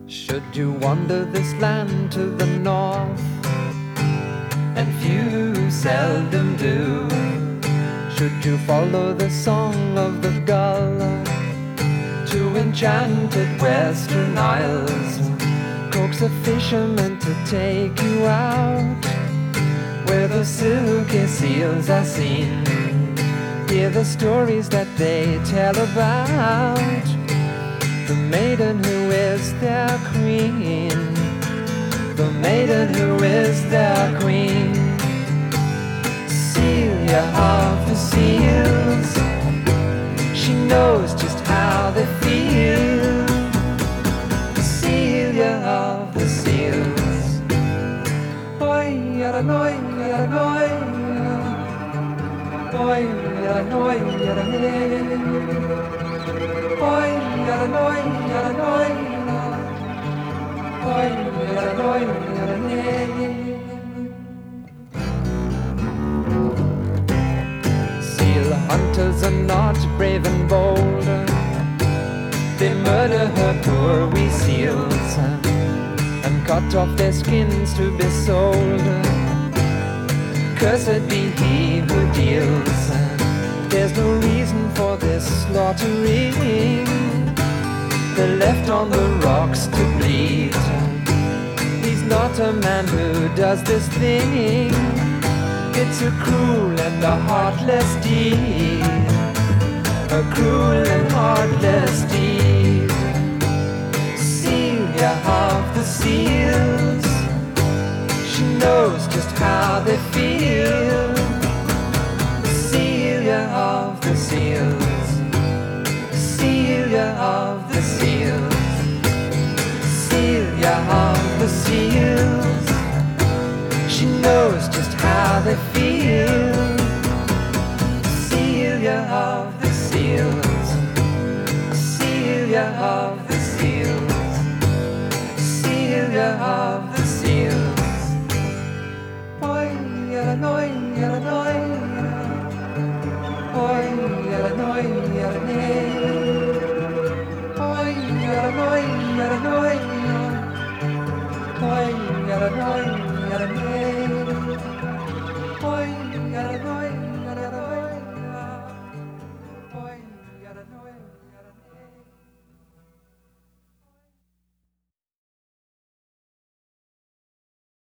Should you wander this land to the north, and few seldom do, should you follow the song of the gull to enchanted western isles, coax a fisherman to take you out where the silky seals are seen, hear the stories that they tell about the maiden who is their queen, the maiden who is their queen. Celia of the seals, she knows just how they feel. Celia of the seals. Oi, yada noi, yada noi, oi, yada noi, yada noi. Oi, yada noi, yada noi, oi, yada noi, yada noi. Seal hunters are not brave and bold, they murder her poor wee seals and cut off their skins to be sold. Cursed be he who deals, there's no reason for this slaughtering. They're left on the rocks to bleed. He's not a man who does this thing. It's a cruel and a heartless deed, a cruel and heartless deed. Celia of the seals, she knows just how they feel. Celia of the seals, Celia of the seals, Celia of the seals, she knows just how they feel. Celia of the seals, Celia of